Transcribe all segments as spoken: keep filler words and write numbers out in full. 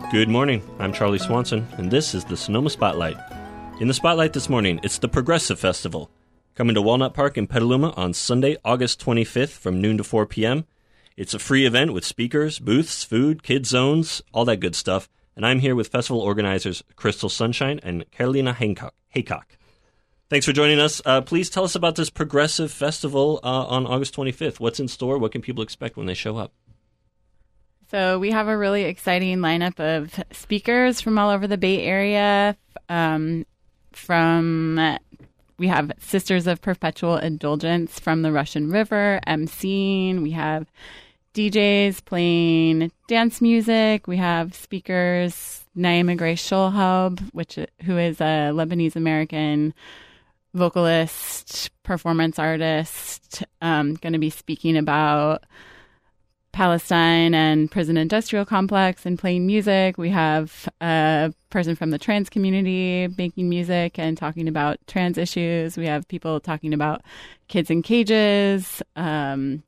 Good morning. I'm Charlie Swanson, and this is the Sonoma Spotlight. In the Spotlight this morning, it's the Progressive Festival, coming to Walnut Park in Petaluma on Sunday, August twenty-fifth from noon to four p.m. It's a free event with speakers, booths, food, kids zones, all that good stuff. And I'm here with festival organizers Crystal Sunshine and Carolina Haycock. Haycock. Thanks for joining us. Uh, please tell us about this Progressive Festival uh, on August twenty-fifth. What's in store? What can people expect when they show up? So we have a really exciting lineup of speakers from all over the Bay Area. Um, from we have Sisters of Perpetual Indulgence from the Russian River emceeing. We have D Js playing dance music. We have speakers Naima Grace Sholhaub, which who is a Lebanese American vocalist, performance artist, um, going to be speaking about Palestine and prison industrial complex and playing music. We have a person from the trans community making music and talking about trans issues. We have people talking about kids in cages, um,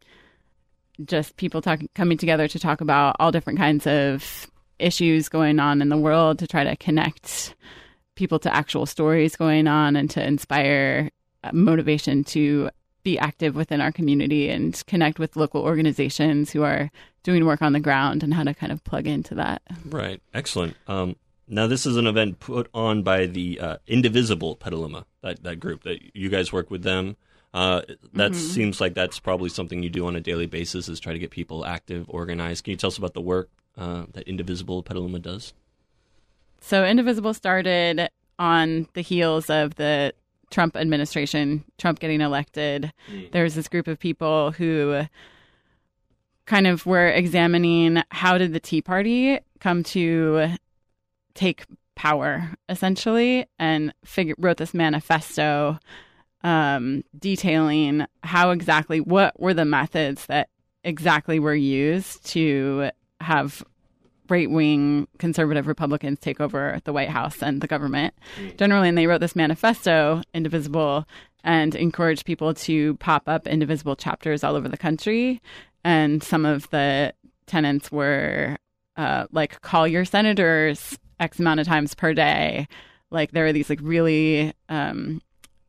just people talk, coming together to talk about all different kinds of issues going on in the world to try to connect people to actual stories going on and to inspire motivation to be active within our community and connect with local organizations who are doing work on the ground and how to kind of plug into that. Right. Excellent. Um, now, this is an event put on by the uh, Indivisible Petaluma, that, that group that you guys work with them. Uh, that mm-hmm. seems like that's probably something you do on a daily basis, is try to get people active, organized. Can you tell us about the work uh, that Indivisible Petaluma does? So Indivisible started on the heels of the Trump administration, Trump getting elected. Mm. There was this group of people who kind of were examining how did the Tea Party come to take power, essentially, and figure, wrote this manifesto um, detailing how exactly, what were the methods that exactly were used to have right-wing conservative Republicans take over the White House and the government generally. And they wrote this manifesto, Indivisible, and encouraged people to pop up Indivisible chapters all over the country. And some of the tenets were uh, like, call your senators X amount of times per day. Like, there are these like really um,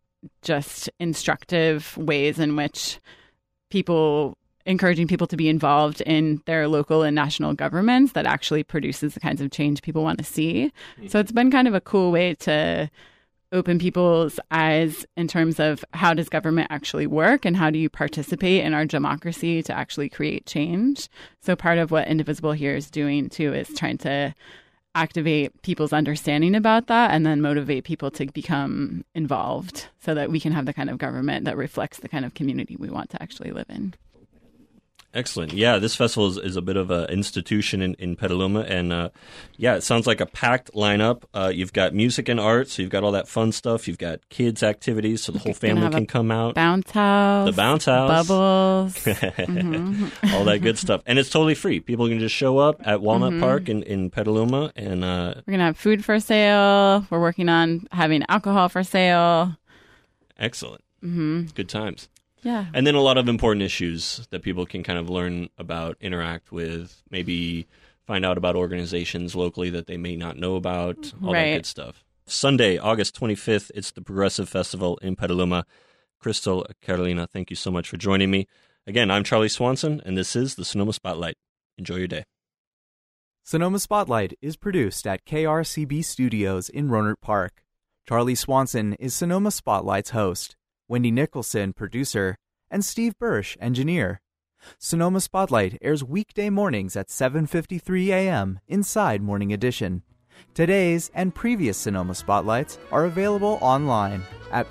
just instructive ways in which people encouraging people to be involved in their local and national governments that actually produces the kinds of change people want to see. Mm-hmm. So it's been kind of a cool way to open people's eyes in terms of how does government actually work and how do you participate in our democracy to actually create change. So part of what Indivisible here is doing too is trying to activate people's understanding about that and then motivate people to become involved so that we can have the kind of government that reflects the kind of community we want to actually live in. Excellent. Yeah, this festival is, is a bit of an institution in, in Petaluma. And, uh, yeah, it sounds like a packed lineup. Uh, you've got music and art, so you've got all that fun stuff. You've got kids' activities, so the whole family can come out. Bounce house. The bounce house. Bubbles. mm-hmm. All that good stuff. And it's totally free. People can just show up at Walnut mm-hmm. Park in, in Petaluma. And uh, we're going to have food for sale. We're working on having alcohol for sale. Excellent. Mm-hmm. Good times. Yeah. And then a lot of important issues that people can kind of learn about, interact with, maybe find out about organizations locally that they may not know about, all right. that good stuff. Sunday, August twenty-fifth, it's the Progressive Festival in Petaluma. Crystal, Carolina, thank you so much for joining me. Again, I'm Charlie Swanson, and this is the Sonoma Spotlight. Enjoy your day. Sonoma Spotlight is produced at K R C B Studios in Rohnert Park. Charlie Swanson is Sonoma Spotlight's host. Wendy Nicholson, producer, and Steve Birch, engineer. Sonoma Spotlight airs weekday mornings at seven fifty-three a.m. inside Morning Edition. Today's and previous Sonoma Spotlights are available online at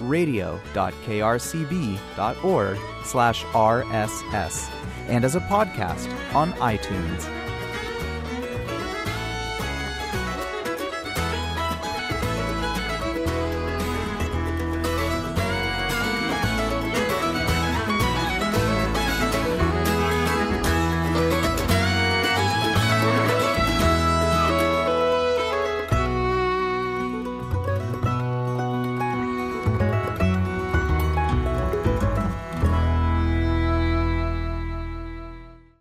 radio.krcb.org slash RSS and as a podcast on iTunes.